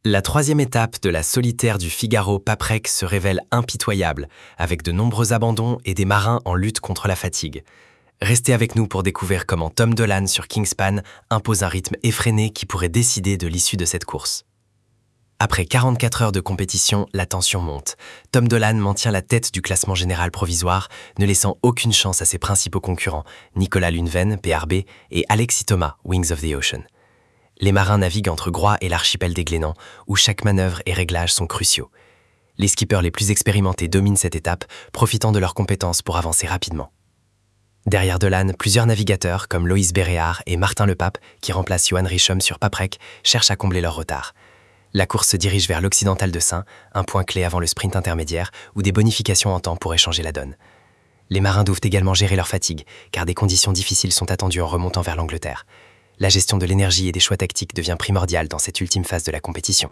La troisième étape de la solitaire du Figaro-Paprec se révèle impitoyable, avec de nombreux abandons et des marins en lutte contre la fatigue. Restez avec nous pour découvrir comment Tom Dolan sur Kingspan impose un rythme effréné qui pourrait décider de l'issue de cette course. Après 44 heures de compétition, la tension monte. Tom Dolan maintient la tête du classement général provisoire, ne laissant aucune chance à ses principaux concurrents, Nicolas Lunven, PRB, et Alexis Thomas, Wings of the Ocean. Les marins naviguent entre Groix et l'archipel des Glénans, où chaque manœuvre et réglage sont cruciaux. Les skippers les plus expérimentés dominent cette étape, profitant de leurs compétences pour avancer rapidement. Derrière Dolan, plusieurs navigateurs, comme Loïs Béréard et Martin Lepape, qui remplacent Johan Richomme sur Paprec, cherchent à combler leur retard. La course se dirige vers l'occidental de Saint, un point clé avant le sprint intermédiaire, où des bonifications en temps pourraient changer la donne. Les marins doivent également gérer leur fatigue, car des conditions difficiles sont attendues en remontant vers l'Angleterre. La gestion de l'énergie et des choix tactiques devient primordiale dans cette ultime phase de la compétition.